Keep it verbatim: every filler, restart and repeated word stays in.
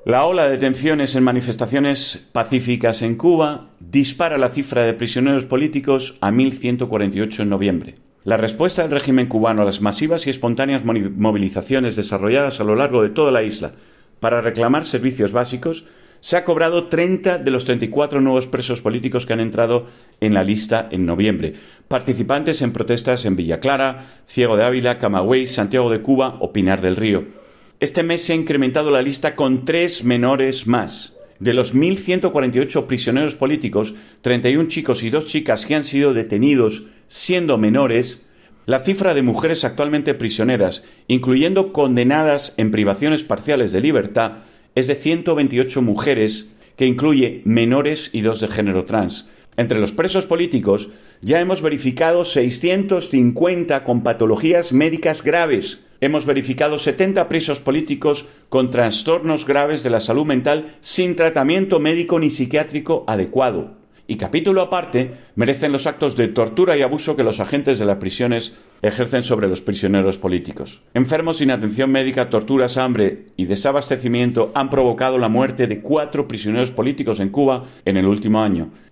La ola de detenciones en manifestaciones pacíficas en Cuba dispara la cifra de prisioneros políticos a mil ciento cuarenta y ocho en noviembre. La respuesta del régimen cubano a las masivas y espontáneas movilizaciones desarrolladas a lo largo de toda la isla para reclamar servicios básicos se ha cobrado treinta de los treinta y cuatro nuevos presos políticos que han entrado en la lista en noviembre, participantes en protestas en Villa Clara, Ciego de Ávila, Camagüey, Santiago de Cuba o Pinar del Río. Este mes se ha incrementado la lista con tres menores más. De los mil ciento cuarenta y ocho prisioneros políticos, treinta y uno chicos y dos chicas que han sido detenidos siendo menores, la cifra de mujeres actualmente prisioneras, incluyendo condenadas en privaciones parciales de libertad, es de ciento veintiocho mujeres, que incluye menores y dos de género trans. Entre los presos políticos ya hemos verificado seiscientos cincuenta con patologías médicas graves. Hemos verificado setenta presos políticos con trastornos graves de la salud mental sin tratamiento médico ni psiquiátrico adecuado. Y capítulo aparte merecen los actos de tortura y abuso que los agentes de las prisiones ejercen sobre los prisioneros políticos. Enfermos sin atención médica, torturas, hambre y desabastecimiento han provocado la muerte de cuatro prisioneros políticos en Cuba en el último año.